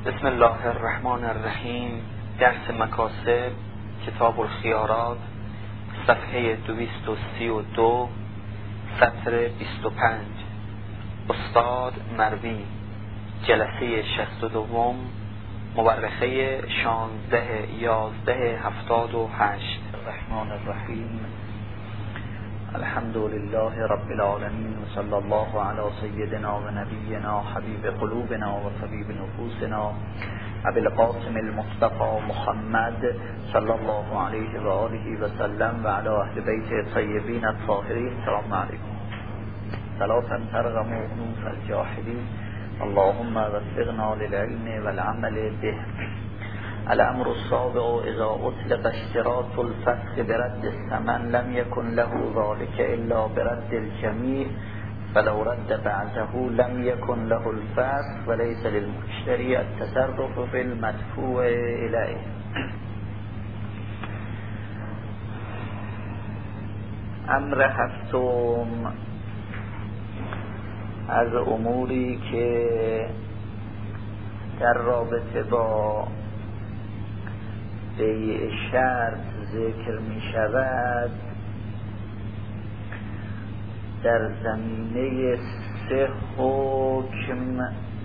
بسم الله الرحمن الرحیم. درس مکاسب، کتاب الخیارات، صفحه 232، سطر 25. استاد مروی، جلسه 62، مورخه 16/11/78. الرحمن الرحیم. الحمد لله رب العالمین و صلی الله علی سیدنا و نبینا حبیب قلوبنا و طبیب نفوسنا ابی القاسم المصطفى محمد صلی الله علیه و آله و سلم و علی اهل بیت الطیبین الطاهرین. سلام علیکم. ثلاثا ترغم انوف الجاحدین اللهم وفقنا للعلم والعمل به. الامر السابع اذا اطلق اشتراط الفسخ برد الثمن لم يكن له ذلك الا برد الجميع فلو رد بعده لم يكن له الفسخ وليس للمشتري التصرف في المدفوع اليه. امر هفتم از اموری که در رابطه با بیع شرط ذکر می شود در زمینه 3 حکم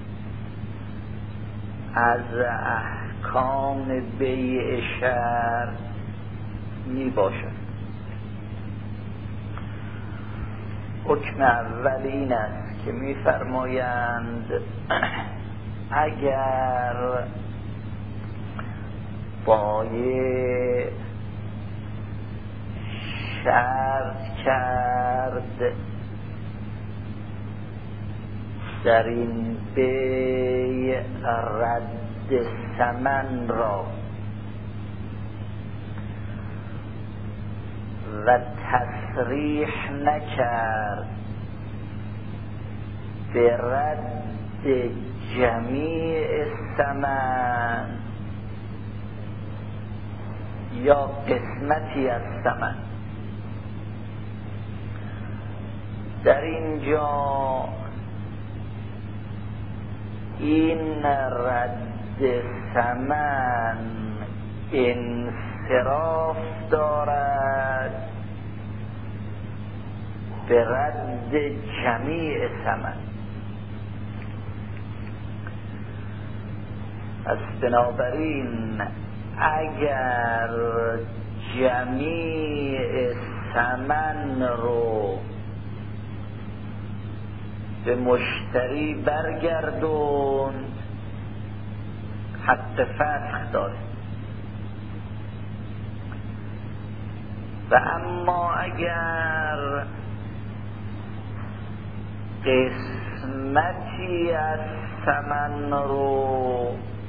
از احکام بیع شرط می باشد. حکم اول این است که می فرمایند اگر بایع شرط کرد در این بیع رد ثمن را و تصریح نکرد به رد جمیع ثمن یا قسمتی از ثمن، در اینجا این رد ثمن انصراف دارد به رد جمیع ثمن. پس بنابراین اگر جمیع ثمن رو به مشتری برگردوند حق فسخ داره، و اما اگر قسمتی از ثمن رو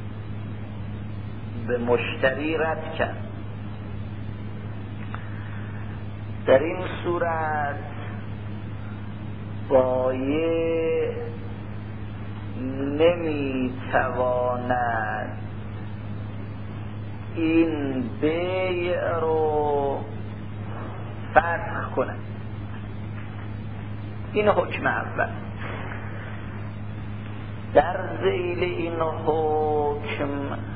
به مشتری رد کرد، در این صورت بایع نمیتواند این بیع رو فسخ کند. این حکم اول. در ذیل این حکم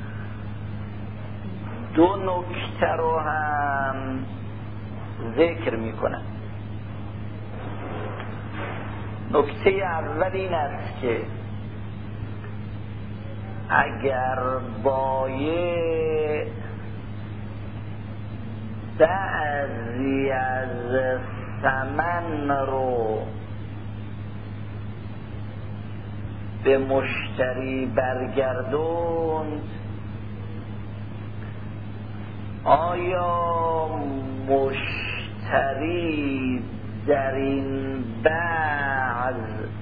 2 نکته رو هم ذکر می کنم. نکته اول این است که اگر بایع بعضی از ثمن رو به مشتری برگردوند، آیا مشتری در این بعض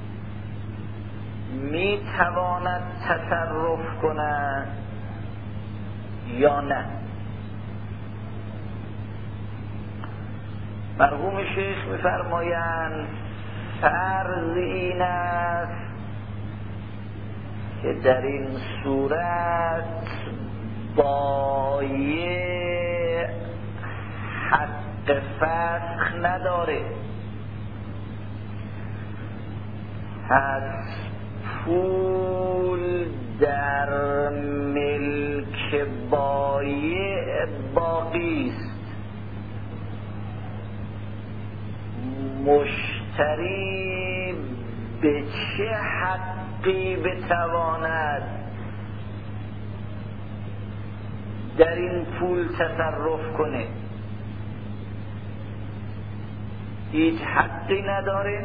می تواند تصرف کند یا نه؟ مرحوم شیخ می فرمایند فرض این است که در این صورت بایع حق فسخ نداره، پس پول در ملک بایع باقی است، مشتری به چه حقی بتواند در این پول تصرف کنه؟ هیچ حقی نداره.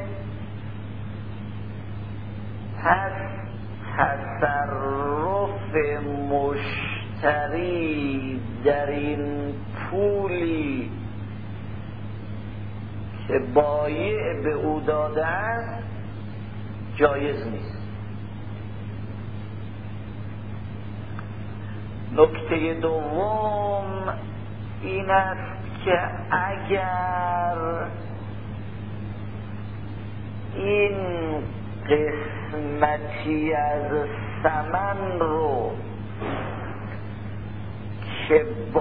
پس تصرف مشتری در این پولی که بایع به او داده است جایز نیست. نکته دوم این است که اگر این قسمتی از ثمن رو که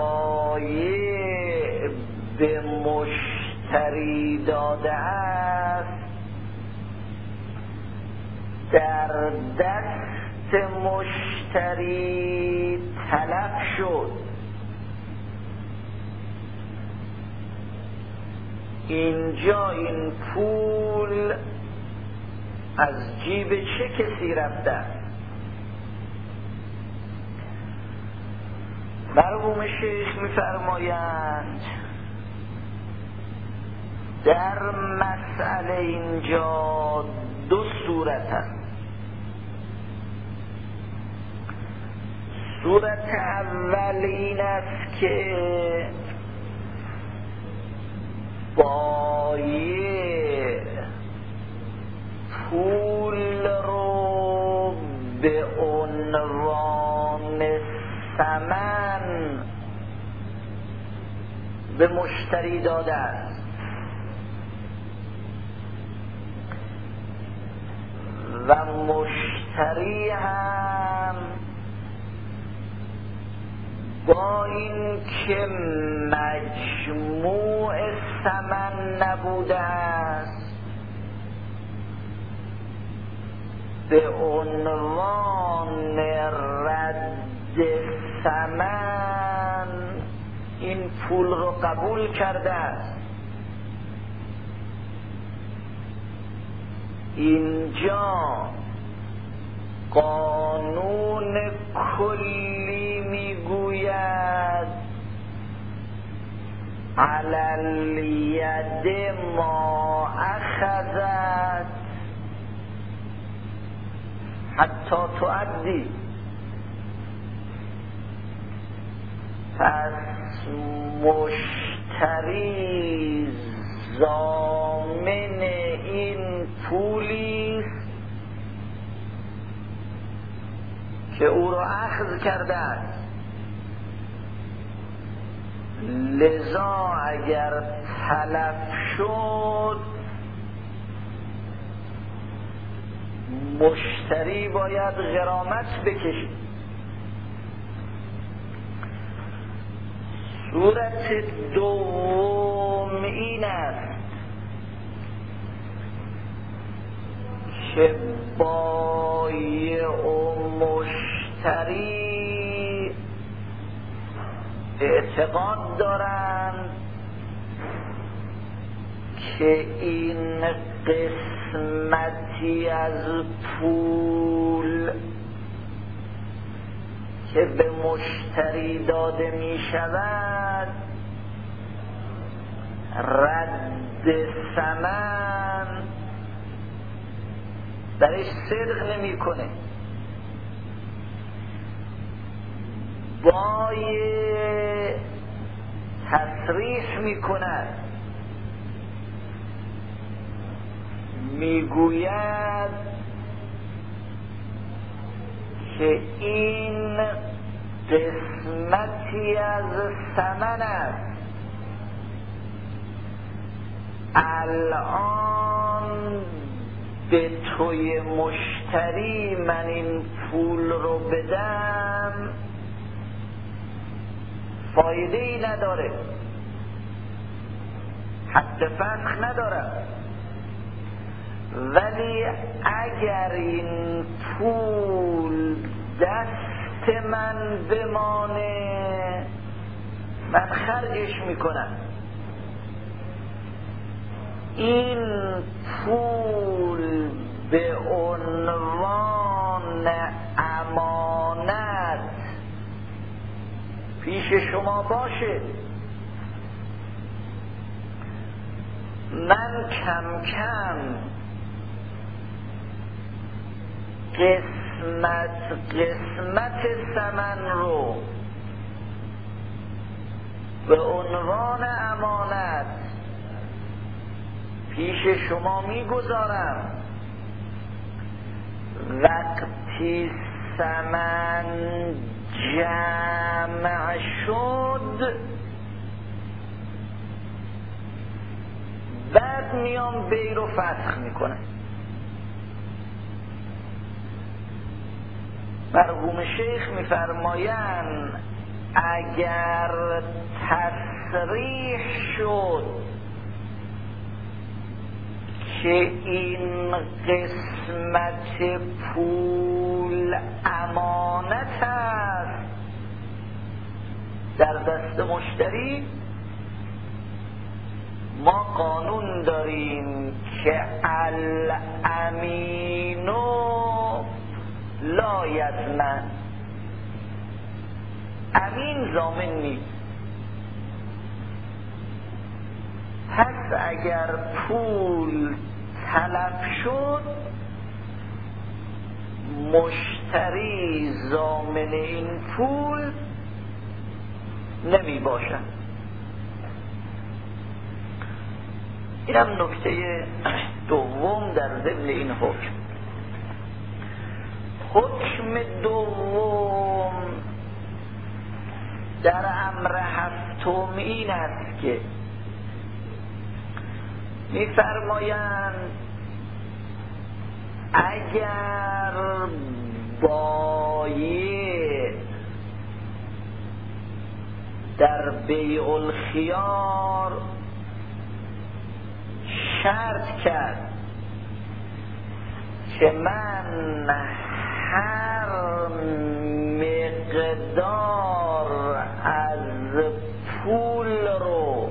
بایع به مشتری داده است در دست مشتری تلف شد، اینجا این پول از جیب چه کسی رفته است؟ مرحوم شیخ می‌فرمایند در مسئله اینجا دو صورت است. صورت اول این است که بایع پول رو به عنوان ثمن به مشتری داده است و مشتری هم با این که مجموع ثمن نبوده است به عنوان رد ثمن این پول رو قبول کرده است. اینجا قانون کلی میگوید علی الید ما اخذت حتی تؤدی. پس مشتری ضامن این پولی که او را اخذ کرده است، لذا اگر تلف شد مشتری باید غرامت بکشید. صورت دوم این است که بایع و مشتری اعتقاد دارند که این قسمتی از پول که به مشتری داده می شود رد ثمن درش صدق نمی کنه. بایع تصریح می کند، می گوید که این قسمتی از ثمن است، الان به توی مشتری من این پول رو بدم فایده ای نداره، حد فسخ ندارم، ولی اگر این پول دست من بمانه من خرجش میکنم. این پول به عنوان امانت پیش شما باشه، من کم کم قسمت ثمن رو به عنوان امانت پیش شما میگذارم. وقتی ثمن جمع شد بعد میام بی رو فتح میکنه. مرحوم شیخ میفرمایند اگر تصریح شد که این قسمت پول امانت است در دست مشتری، ما قانون داریم که الامین لا یضمن، امین ضامن نیست. پس اگر پول تلف شد مشتری ضامن این پول نمی باشد. اینم نکته دوم در ضمن این حکم. حکم دوم در امر هفتم این است که می‌فرمایند اگر بایع در بیع الخیار شرط کرد که من هر مقدار از پول رو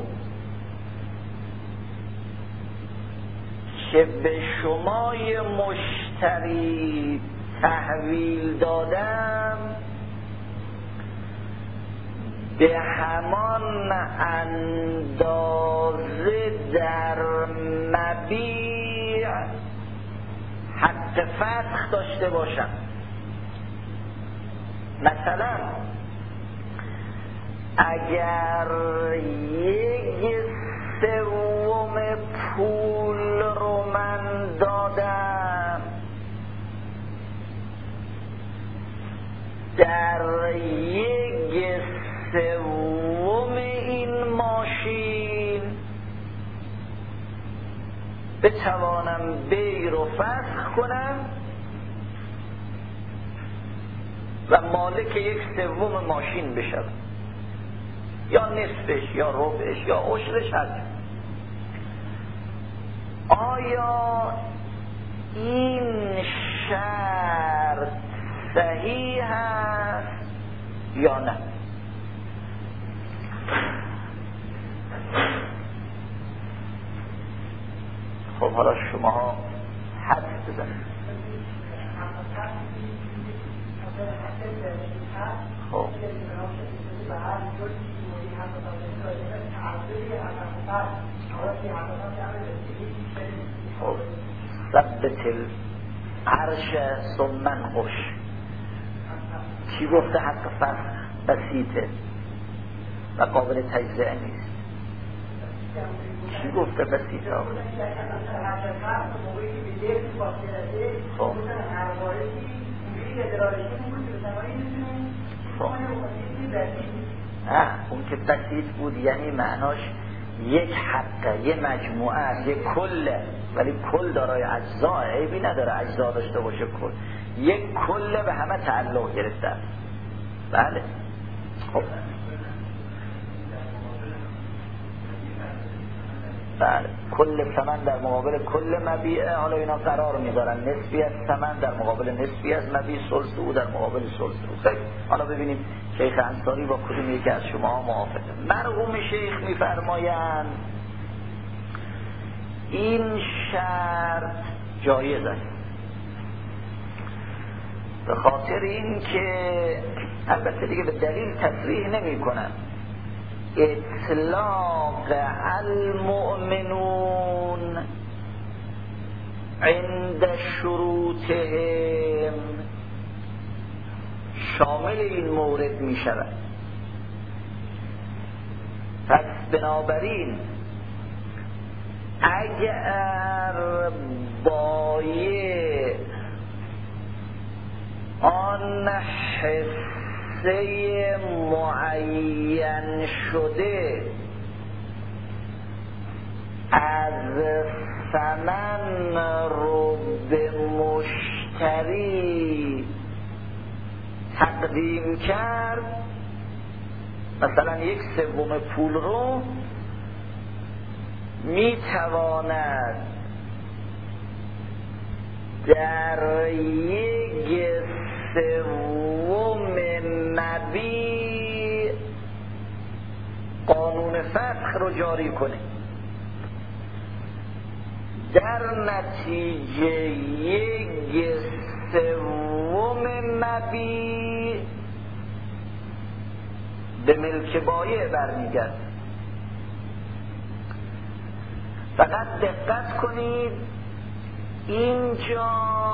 که به شمای مشتری تحویل دادم به همان اندازه در مبیع حق فتح داشته باشم. مثلا اگر 1/3 پول رو من دادم در 1/3 این ماشین بتوانم بی رو فسخ کنم و مالک 1/3 ماشین بشم، یا نصفش یا ربعش یا عشرش هست. آیا این شرط صحیح است یا نه؟ خب حالا شما حد بزنید. خب خب ثبت العرش ثم انقش. چی گفته حق فسخ بسیطه و قابل تجزیه نیست؟ چی گفته بسیطه آقا؟ خب اون که بسیط بود یعنی معناش یک حقه، یه مجموعه، یه کله، ولی کل دارای اجزا، عیبی نداره اجزا داشته باشه کل، یک کله به همه تعلق گرفته است. بله. خب بله کل ثمن در مقابل کل مبیعه، حالا اینا قرار میذارن نسبی از ثمن در مقابل نسبی از مبیع، ثلث او در مقابل ثلث او. خیلی حالا ببینیم شیخ انصاری با کدوم یکی از شما موافقه. مرحوم شیخ میفرمایند این شرط جایز است، به خاطر این که البته دیگه به دلیل تصریح نمی کنن، اطلاق المؤمنون عند شروطهم شامل این مورد می شود. پس بنابراین اگر بایع آن حصه معین شده از ثمن رو به مشتری تقدیم کرد، مثلا 1/3 پول رو میتواند در 1/3 مبیع قانون فسخ رو جاری کنه، در نتیجه 1/3 مبیع به ملک بایع برمیگرد. فقط دقت کنید اینجا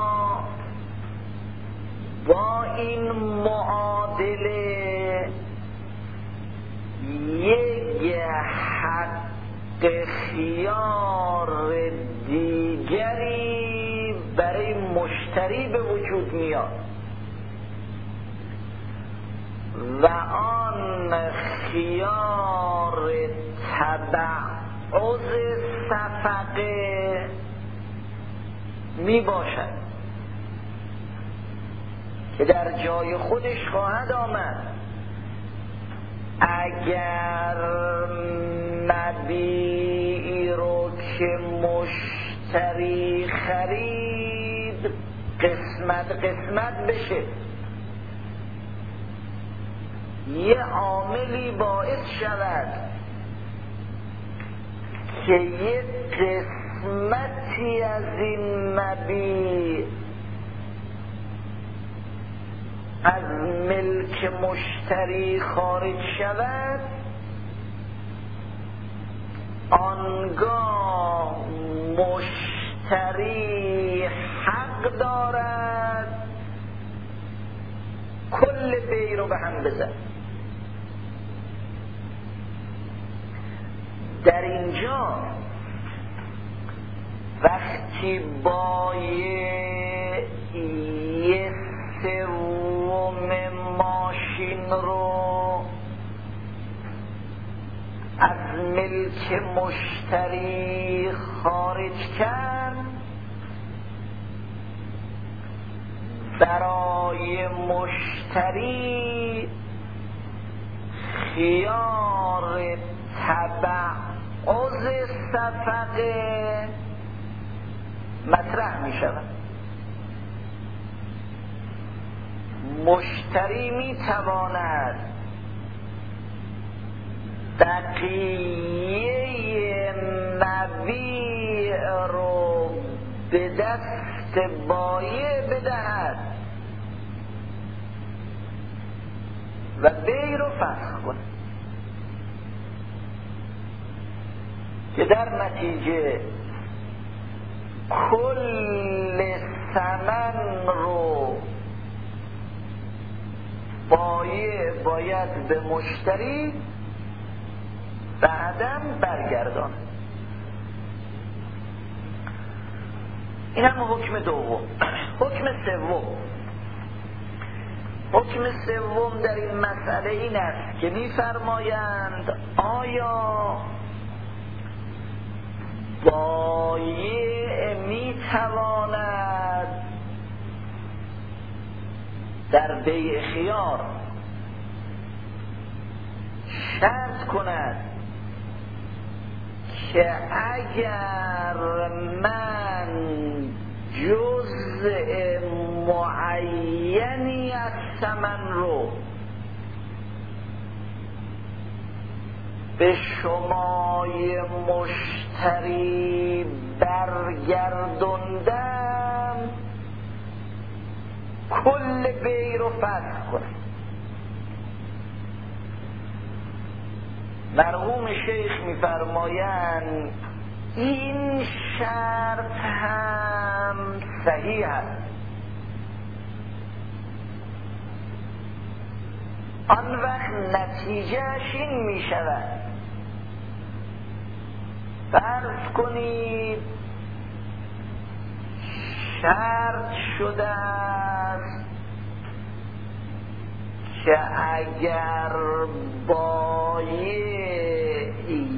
با این معادله یک حق خیار دیگری برای مشتری به وجود میاد و آن خیار تبعض صفقه می باشد که در جای خودش خواهد آمد اگر مبیعی رو که مشتری خرید قسمت بشه، یه عاملی باعث شود که یه قسمتی از این مبیع از ملک مشتری خارج شود، آنگاه مشتری حق دارد کل بیع رو به هم بزن. در اینجا وقتی بایع 1/3 ماشین رو از ملک مشتری خارج کرد، برای مشتری خیار تبعض صفقه مطرح می شود. مشتری می تواند بقیه مبیع رو به دست بایع بدهد و بیع رو فسخ کنه که در نتیجه کل ثمن رو بایع باید به مشتری بعداً برگردانه. این هم حکم دوم. حکم سوم در این مسئله این است که می‌فرمایند آیا بایع می‌تواند در بیع خیار شرط کند که اگر من جزء معینی از ثمن رو به شمای مشتری برگردوندم کل بیع رو فسخ کنم. مرحوم شیخ می‌فرمایند این شرط هم صحیح است. آن وقت نتیجهش این می شود فرض کنید شرط شده است که اگر بایع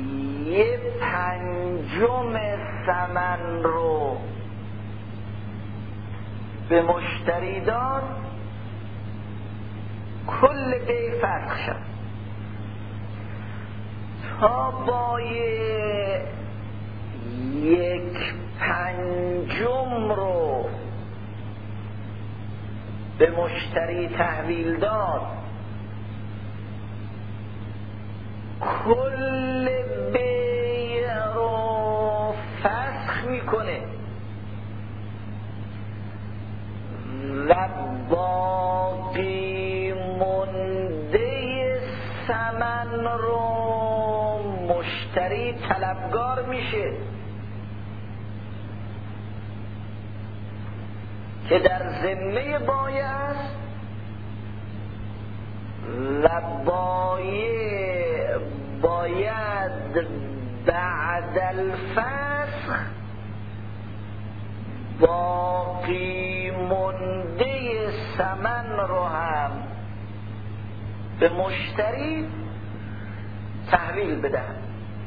1/5 ثمن رو به مشتری داد کل بیع فسخ شد. تا بایع 1/5 رو به مشتری تحویل داد کل بیع رو فسخ میکنه و باقی مونده ثمن رو مشتری طلبگار میشه که در ذمه بایع است و بایع باید بعد الفسخ باقی مونده ثمن رو هم به مشتری تحویل بدهد.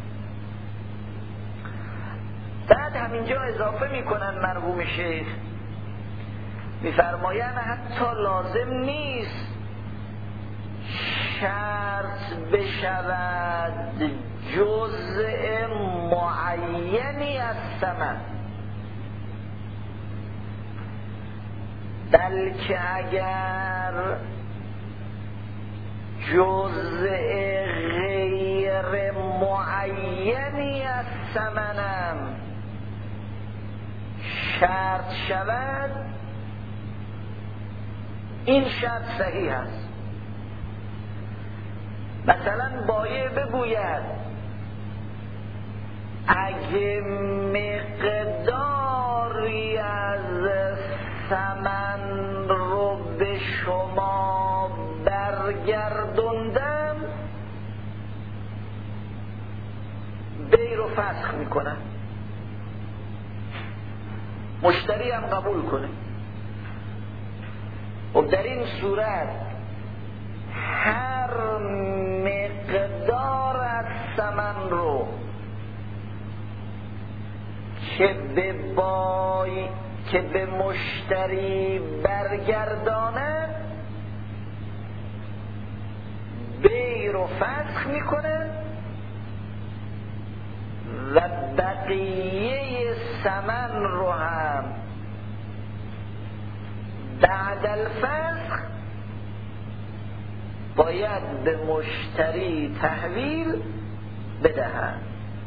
بعد همینجا اضافه میکنن مرحوم شیخ میفرمایند حتی لازم نیست شرط بشود جزء معینی از ثمن، بلکه اگر جزء غیر معینی از ثمنم شرط شود این شرط صحیح است. مثلا بایع بگوید اگه مقداری از ثمن رو به شما برگردوندم بیع رو فسخ میکنم، مشتری هم قبول کنه. و در این صورت هر مقدار از ثمن رو که به مشتری برگردانه بیع رو فسخ میکنه و بقیه ثمن رو هم بعد الفسخ باید به مشتری تحویل بدهند.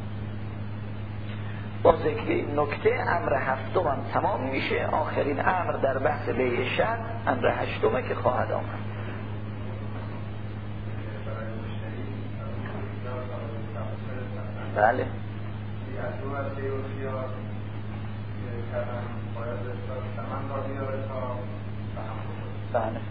با ذکر این نکته امر هفتم هم تمام میشه. آخرین امر در بحث بیع شرط امر هشتمه که خواهد آمد. بله بله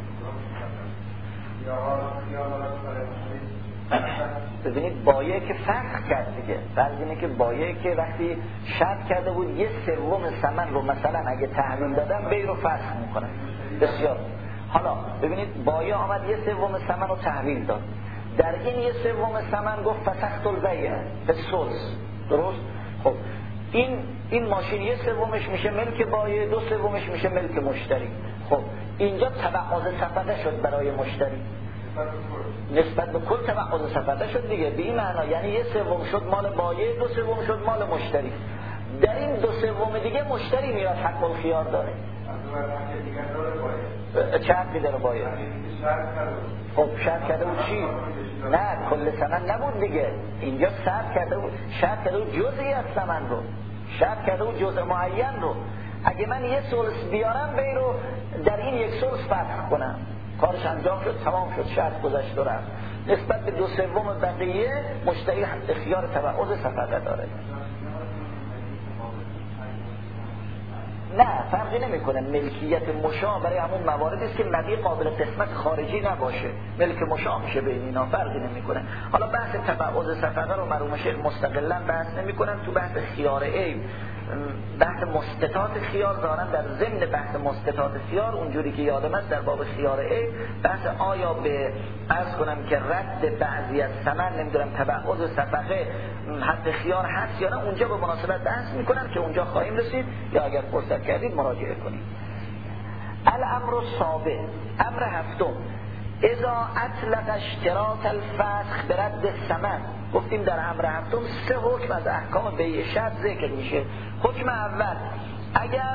ببینید بایع که فسخ کرد دیگه، فرض اینه که بایع که وقتی شرط کرده بود 1/3 ثمن رو مثلا اگه تحویل دادم بیع رو فسخ میکنه. بسیار. حالا ببینید بایع آمد 1/3 ثمن رو تحویل داد، در این 1/3 ثمن گفت فسخت البیع به ثلث. درست؟ خب این ماشین 1/3 میشه ملک بایع، 2/3 میشه ملک مشتری. خب اینجا تبعاض صفقه شد برای مشتری. نسبت به کل تبعض صفقه شد دیگه. به این معنا یعنی 1/3 شد مال بایع، 2/3 شد مال مشتری. در این 2/3 دیگه مشتری میاد حق الخیار داره. چه حقی داره بایع؟ خب شرط کرده بود چی؟ نه کل ثمن نبود دیگه، اینجا شرط کرده بود جزئی از ثمن رو، شرط کرده بود جزء معین رو. اگه من 1 ثلث بیارم بی رو در این 1 ثلث فسخ کنم، کارش انجام شد، تمام شد، شرط گذشت و رفت. نسبت به 2/3 بقیه مشتری اختیار تبعض صفقه داره. نه فرقی نمیکنه. ملکیت مشاع برای همون مواردی است که مبیع قابل قسمت خارجی نباشه، ملک مشاع میشه بین اینا، فرقی نمیکنه. حالا بحث تبعض صفقه رو مرحوم شیخ مستقلا بحث نمیکنن. تو بحث خیار عیب، بحث مستطات خیار دارن، در ضمن بحث مستطات خیار اونجوری که یادم است در باب خیار عیب بحث آیا به عرض کنم که رد بعضی از ثمن نمیدونم تبعض صفقه حد خیار هست یا نه، اونجا به مناسبت بحث میکنن که اونجا خواهیم رسید، یا اگر فرصت کردید مراجعه کنید. الامر السابع، امر هفتم، اذا اطلق اشتراط الفسخ برد الثمن. گفتیم در امر هفتم 3 حکم از احکام بیع شرط ذکر میشه. حکم اول، اگر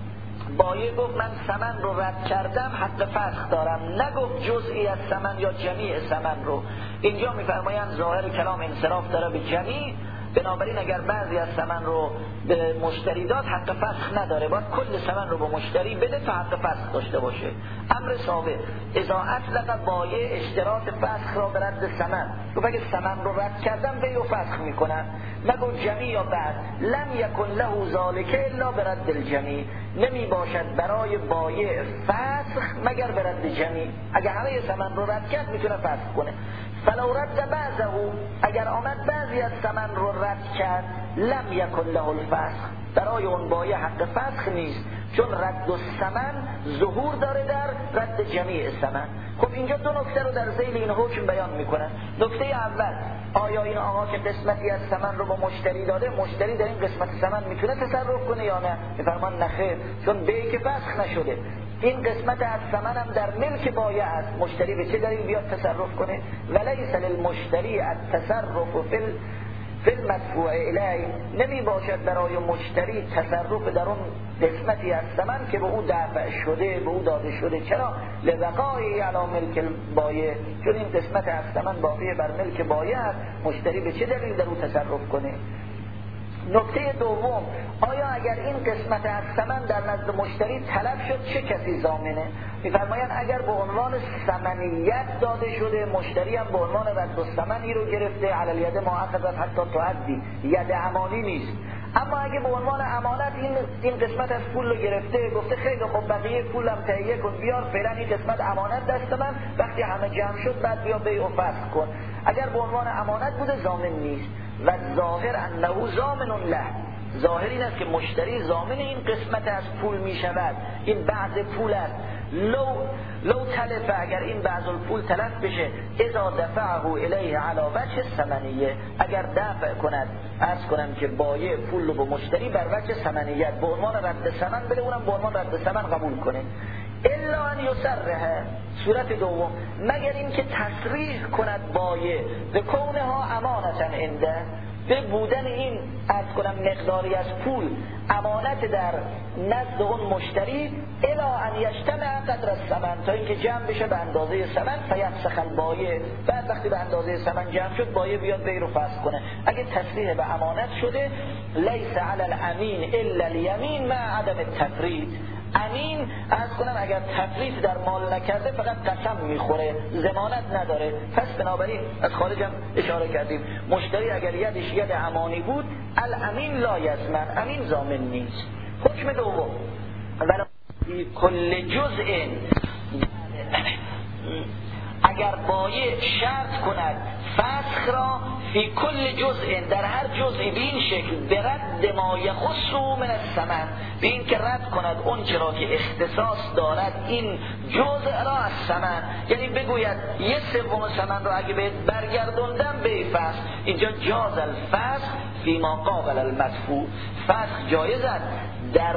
بایع گفت من ثمن رو رد کردم حق فسخ دارم، نگفت جزئی از ثمن یا جمیع ثمن رو. اینجا میفرمایند ظاهر کلام انصراف داره به جمیع، بنابراین اگر بعضی از ثمن رو به مشتری داد حق فسخ نداره، باید کل ثمن رو به مشتری بده تا حق فسخ داشته باشه. امر سابع، اذا اطلق بایع اشتراط فسخ را به رد ثمن. گفت اگه ثمن رو رد کردم بیع و فسخ میکنن، نگو جمیع یا بعد، لم یکن له ذالک الا به رد الجمیع، نمی باشد برای بایع فسخ مگر به رد جمیع. اگه همه ثمن رو رد کرد میتونه فسخ کنه. فلو رد بعضه، اگر آمد بعضی از ثمن رو رد کرد، لم یکن له الفسخ، برای اون بایع حق فسخ نیست، چون رد الثمن ظهور داره در رد جمیع ثمن. خب اینجا 2 نکته رو در ذیل این حکم بیان میکنن. نکته اول، آیا این آقا که قسمتی از ثمن رو به مشتری داده، مشتری در این قسمت ثمن میتونه تصرف کنه یا نه؟ میفرمان نخیر، چون بیع که فسخ نشده، این قسمت از ثمن هم در ملک بایع است، مشتری به چه دلیل بیاد تصرف کنه؟ ولیس للمشتری التصرف فی المدفوع الیه، نمی باشد برای مشتری تصرف در اون قسمتی از ثمن که به او دفع شده، به او داده شده. چرا؟ لبقایی علی ملک بایع، چون این قسمت از ثمن باقی بر ملک بایع است، مشتری به چه دلیل در او تصرف کنه؟ نکته دوم، آیا اگر این قسمت از ثمن در نزد مشتری طلب شد چه کسی ضامنه؟ میفرمایند اگر به عنوان ثمنیت داده شده، مشتری هم به عنوان رد الثمنی رو گرفته، علی الید ما اخذت حتی تعدی، ید امانی نیست. اما اگه به عنوان امانت این قسمت از پول رو گرفته، گفته خیلی خب بقیه پولم تهیه کن بیار، فعلا این قسمت امانت دست من، وقتی همه جمع شد بعد بیا بیع و فسخ کن. اگر به عنوان امانت بوده ضامن نیست. و ظاهر انه ضامن له، ظاهر این است که مشتری ضامن این قسمت از پول می شود، این بعض پول است. لو تلف، اگر این بعض الپول تلف بشه، اذا دفعه الیه علی وجه ثمنیه، اگر دفع کند، عرض کنم که بایع پول رو به مشتری بر وجه ثمنیت، به عنوان رد ثمن بده، اونم به عنوان رد ثمن قبول کنه. الا ان یصرح، صورت دوم، مگر این که تصریح کند بایع به کونها امانتا عنده، به بودن این عرض کنم مقداری از پول امانت در نزد اون مشتری، الا ان یجتمع قدر الثمن، تا اینکه جمع بشه به اندازه ثمن، فیفسخ البایع، بعد وقتی به اندازه ثمن جمع شد بایع بیاد بیع رو فسخ کنه. اگه تصریح به امانت شده، لیس علی الامین الا الیمین مع عدم التفرید، امین عرض کنم اگر تفریط در مال نکرده فقط قسم میخوره، ضمانت نداره. پس بنابراین از خارج هم اشاره کردیم، مشتری اگر یدش ید امانی بود، الامین لا یضمن، امین ضامن نیست. حکم دوم، ولی کل جزء، اگر بایع شرط کند فسخ را فی کل جزء، در هر جزئی به این شکل، برد ما یخص من الثمن، به این که رد کند اون چرا که اختصاص دارد این جزء را از ثمن، یعنی بگوید 1/3 ثمن را اگه بهت برگردوندم به فسخ. اینجا جاز الفسخ فی ما قابل المدفوع، فسخ جایز است در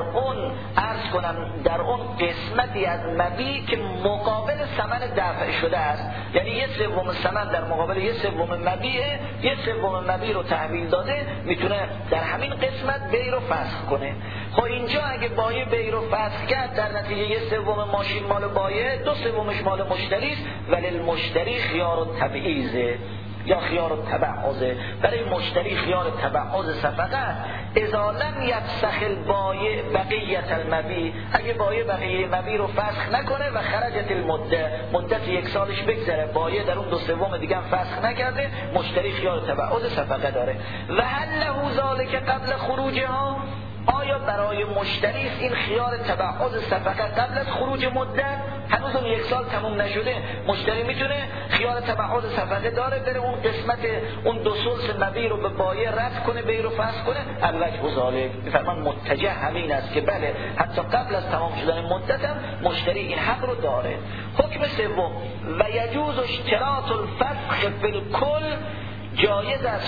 اون قسمتی از مبیع که مقابل ثمن دفع شده است، یعنی 1/3 ثمن در مقابل 1/3 مبیع، 1/3 مبیع رو تحویل داده، میتونه در همین قسمت بیع رو فسخ کنه. خب اینجا اگه بایع بیع رو فسخ کرد، در نتیجه 1/3 ماشین مال بایع، 2/3 مال مشتری است، ولی المشتری خیار التبعیض یا خیار التبعض. برای مشتری خیار تبعض صفقه اذا لم یفسخ البایع بقیت المبیع، اگه بایع بقیه مبیع رو فسخ نکنه و خرجت مدت 1 سالش بگذره، بایع در اون 2/3 دیگه هم فسخ نکرده، مشتری خیار تبعض صفقه داره. و هل له ذلک قبل خروجها، آیا برای مشتری است این خیار تبعض صفقه قبل از خروج مدت؟ هنوز اون 1 سال تموم نشده، مشتری میتونه خیار تبعض صفقه داره، بره اون قسمت اون 2/3 مبیع رو به بایع رد کنه، بیع رو فسخ کنه. الوجه ذالک، میفرمان متجه همین است که بله حتی قبل از تمام شدن مدت هم مشتری این حق رو داره. حکم سوم، و یجوز اشتراط الفسخ فی الکل، جایز است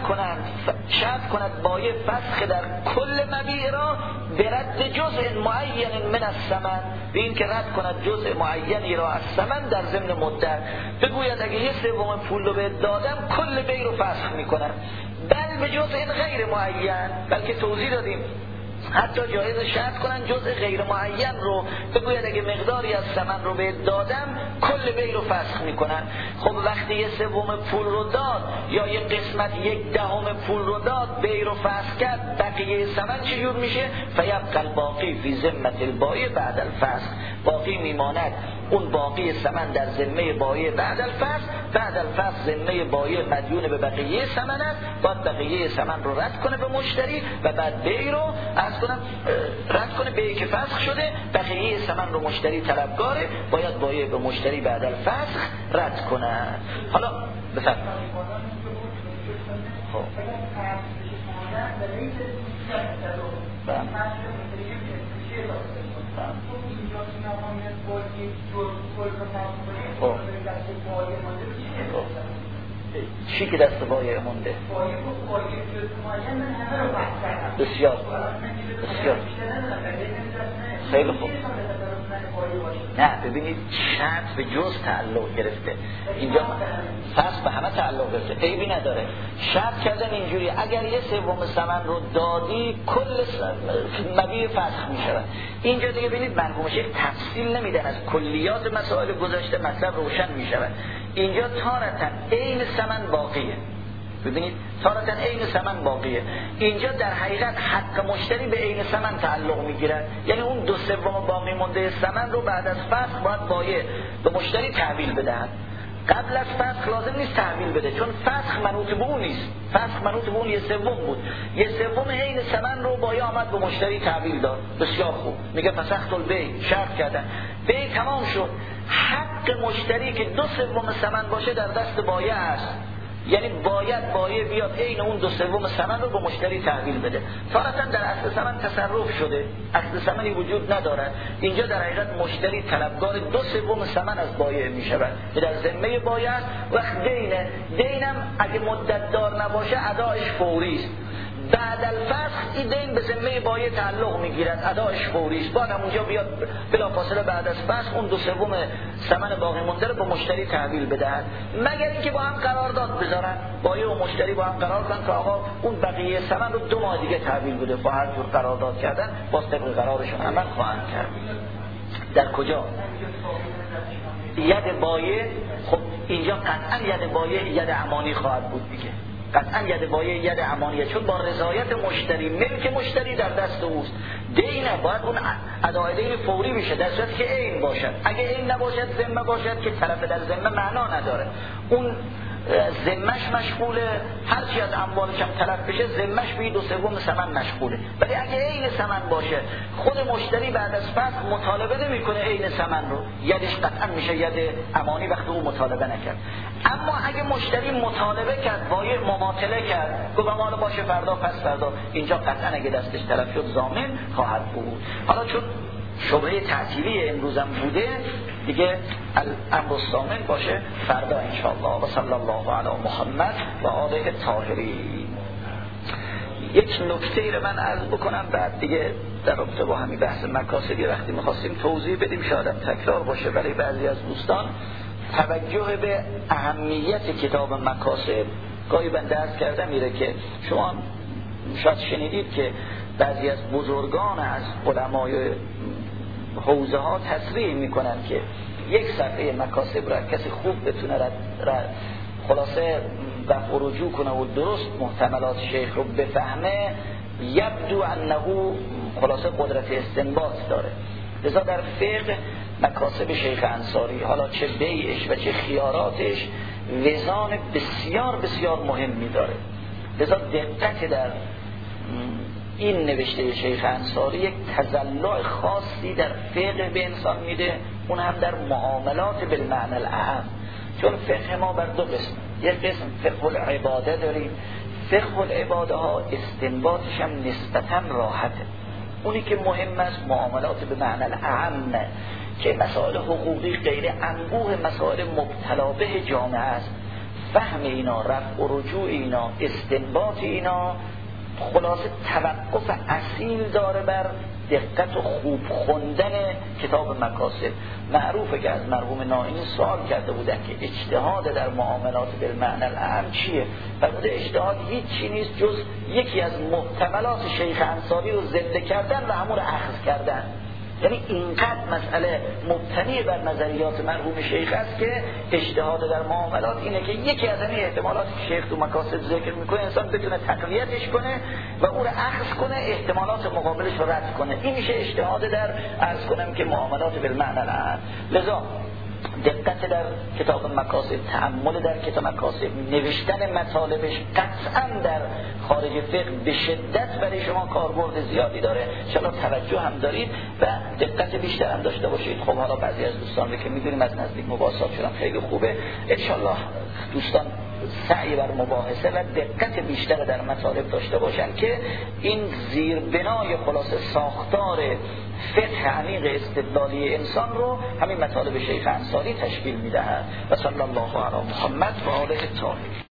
شرط کند بایع فسخ در کل مبیع را به رد جزء معین من الثمن، به این که رد کند جزء معینی را از ثمن در ضمن مدت. بگوید اگه 1/3 پول رو بهت دادم، کل بیع رو فسخ میکنم، بل به جزء غیر معین، بلکه توضیح دادیم حتی جایز شرط کنن جزء غیر معین رو، بگوید اگه مقداری از ثمن رو بهت دادم، کل بیع رو فسخ میکنن. خب وقتی 1/3 پول رو داد یا یک قسمت 1/10 پول رو داد، بیع رو فسخ کرد، بقیه ثمن چجور میشه؟ فیبقى الباقی فی ذمة البایع بعد الفسخ، باقی میماند اون باقی ثمن در ذمه بایع بعد الفسخ. بعد الفسخ ذمه بایع مدیون به بقیه ثمن است، باید بقیه ثمن رو رد کنه به مشتری و بعد بیع رو رد کنه، بیعی که فسخ شده، بقیه ثمن رو مشتری طلبگاره، باید بایع به مشتری بعد الفسخ رد کنه. حالا بفرمایید. خب چی که دست بایع مونده؟ بسیار خیلی خوب. نه ببینید، شرط به جز تعلق گرفته، اینجا فرض به همه تعلق گرفته، عیبی نداره. شرط کردن اینجوری اگر 1/3 ثمن رو دادی، کل مبیع فسخ میشه. اینجا دیگه ببینید مرحومش یک تفصیل نمیدن، از کلیات مسائل گذشته مطلب روشن میشه. اینجا تارتن عین ثمن باقیه، ببینید تارتن عین ثمن باقیه. اینجا در حقیقت حق مشتری به عین ثمن تعلق میگیره، یعنی اون 2/3 باقی مونده ثمن رو بعد از فسخ باید بایع به مشتری تحویل بدهد. قبل از فسخ لازم نیست تحویل بده، چون فسخ منوط به اون نیست، فسخ منوط به اون 1/3 بود. 1/3 عین ثمن رو بایع آمد به مشتری تحویل داد، بسیار خوب، میگه فسخت البیع، شرط کردن، بیع تمام شد. حق مشتری که 2/3 ثمن باشه در دست بایع است، یعنی باید بایع بیاد عین اون 2/3 ثمن رو به مشتری تحویل بده. تارتاً در اصل ثمن تصرف شده، اصل ثمنی وجود ندارد. اینجا در حقیقت مشتری طلبگار 2/3 ثمن از بایع می شود که در ذمه بایع است. وقت دینم اگه مدت دار نباشه ادایش فوری است. بعد الفسخ این دین به ذمه بایع تعلق میگیرد، ادایش فوری است، باید همونجا بیاد بلافاصله بعد از فسخ اون 2/3 ثمن باقی مونده رو به مشتری تحویل بدهد، مگر اینکه با هم قرارداد بذارن، بایع و مشتری با هم قرار کنن که آقا اون بقیه ثمن رو 2 ماه دیگه تحویل بده. با هر جور قرارداد کردن با طبق قرارشون عمل خواهند کرد. در کجا؟ ید بایع. خب اینجا قطعا ید بایع ید امانی خواهد بود دیگه، قطعا ید بایع ید امانیه، چون با رضایت مشتری، ملک مشتری در دست اوست. دینه باید اون ادای دین فوری بشه، در صورتی که عین باشد. اگه عین نباشد، ذمه باشد که طرف در ذمه معنا نداره، اون ذمه‌اش مشغوله، هر چی از اموالش هم تلف بشه ذمه‌اش به 2/3 ثمن مشغوله. ولی اگه عین ثمن باشه، خود مشتری بعد از فسخ مطالبه نمی‌کنه عین ثمن رو، یدش قطعا میشه ید امانی وقتی او مطالبه نکرد. اما اگه مشتری مطالبه کرد، بایع مماطله کرد، گفت مال باشه فردا پس فردا، اینجا قطعا اگه دستش تلف شد ضامن خواهد بود. حالا چون شبهه تعطیلی امروزم بوده دیگه، الامر الضامن باشه فردا ان شاء الله. و صلی الله علی محمد و آله الطاهرین. یک نکته رو من عرض بکنم، بعد دیگه در رابطه با همین بحث مکاسبی وقتی می‌خواستیم توضیح بدیم شاید تکرار باشه برای بعضی از دوستان. توجه به اهمیت کتاب مکاسب. گاهی بنده عرض کردم میره که شما شاید شنیدید که بعضی از بزرگان از علمای حوزه ها تصریح میکنن که یک صفحه مکاسب را کسی خوب بتونه خلاصه رفع و رجوع کنه و درست محتملات شیخ رو بفهمه، یبدو انه خلاصه قدرت استنباط داره. لذا در فقه مکاسب شیخ انصاری، حالا چه بیعش و چه خیاراتش، وزان بسیار بسیار مهمی داره. لذا دقت در این نوشته شیخ انصاری یک تضلع خاصی در فقه به انسان میده، اون هم در معاملات بالمعنی الاعم. چون فقه ما بر دو قسم، یک قسم فقه العباده داریم. فقه العباده ها استنباطش هم نسبتا راحته. اونی که مهم است معاملات به معنی الاعم که مسائل حقوقی غیر انبوه مسائل مبتلا به جامعه است. فهم اینا، رفع و رجوع اینا، استنباط اینا خلاصه توقف اصیل داره بر دقت و خوب خوندن کتاب مکاسب. معروفه که از مرحوم نائینی سوال کرده بودن که اجتهاد در معاملات بالمعنی الاعم چیه؟ فرموده اجتهاد هیچی نیست جز یکی از محتملات شیخ انصاری رو زنده کردن و همون رو اخذ کردن. یعنی اینقدر مسئله مبتنی بر نظریات مرحوم شیخ است که اجتهاد در معاملات اینه که یکی از این احتمالات که شیخ تو مکاسب ذکر میکنه انسان بتونه تقویتش کنه و او رو اخذ کنه، احتمالات مقابلش رو رد کنه. این میشه اجتهاد در عرض کنم که معاملات بالمعنی الاعم. لذا دقت در کتاب مکاسب، تأمل در کتاب مکاسب، نوشتن مطالبش قطعا در خارج فقه به شدت برای شما کاربرد زیادی داره. انشاءالله توجه هم دارید و دقت بیشتر هم داشته باشید. خب حالا بعضی از دوستان که میدونیم از نزدیک مباحثات شدن خیلی خوبه، انشاءالله دوستان سعی بر مباحثه و دقت بیشتر در مطالب داشته باشن که این زیربنای خلاصه ساختار فقه عمیق استدلالی انسان رو همین مطالب شیخ انصاری تشکیل میدهد. و صلی الله علی محمد و آله الطاهرین.